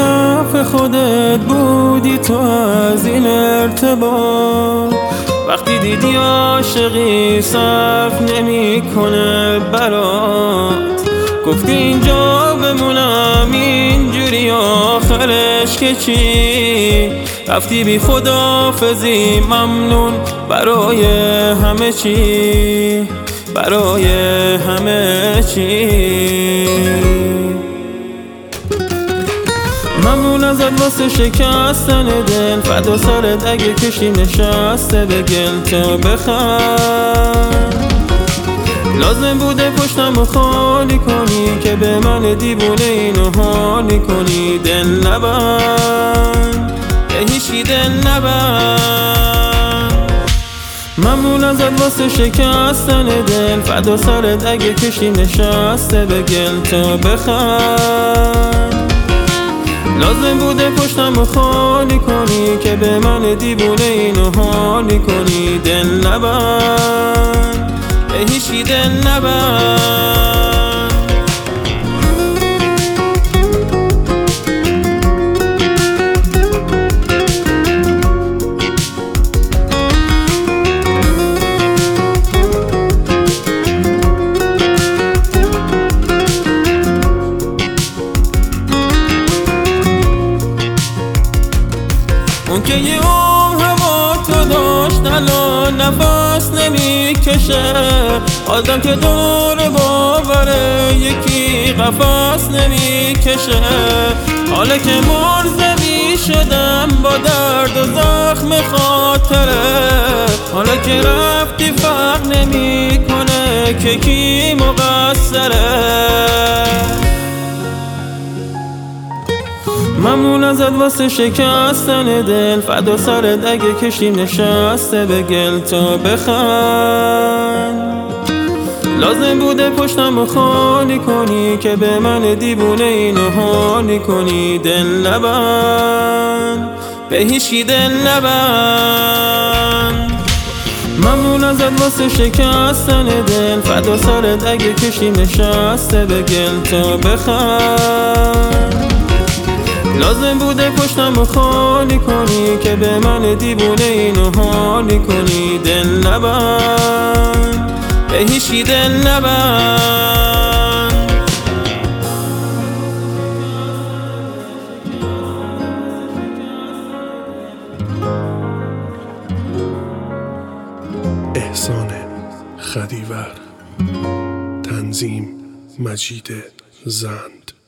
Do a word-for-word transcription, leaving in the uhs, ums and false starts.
نفع خودت بودی تو از این ارتباط. وقتی دیدی عاشقی صرف نمی کنه برات، گفتی اینجا بمونم اینجوری آخرش که چی؟ رفتی بی خداحافظی ممنون برای همه چی، برای همه چی. ممنون ازت واسه شکستن دل، فدا سرت اگه کشتی نشسته به گل تو بخند. لازم بوده پشتمو خالی کنی که به من دیوونه اینو حالی کنی. دل نبند به هیچی دل نبند. ممنون ازت واسه شکستن دل، فدا سرت اگه کشتی نشسته به گل تو بخند. لازم بوده پشتمو خالی کنی که به من دیوونه اینو حالی کنی. دل نبند به هیچی دل نبند. اون که یه عمر هوا تو داشت الان نفس نمی کشه. آدم که دور باوره یکی قفس نمی کشه. حالا که مرزوی شدم با درد و زخم خاطره، حالا که رفتی فرق نمی کنه که کی مقصره. ممنون ازت واسه شکستن دل، فدا سرت اگه کشتی نشسته به گل تو بخند. لازم بوده پشتمو خالی کنی که به من دیوونه اینو حالی کنی. دل نبند به هیچی دل نبند. ممنون ازت واسه شکستن دل، فدا سرت اگه کشتی نشسته به گل تو بخند. لازم بوده پشتمو خالی کنی که به من دیوونه اینو حالی کنی. دل نبند به هیچی دل نبند. احسان خدیور، تنظیم مجید زند.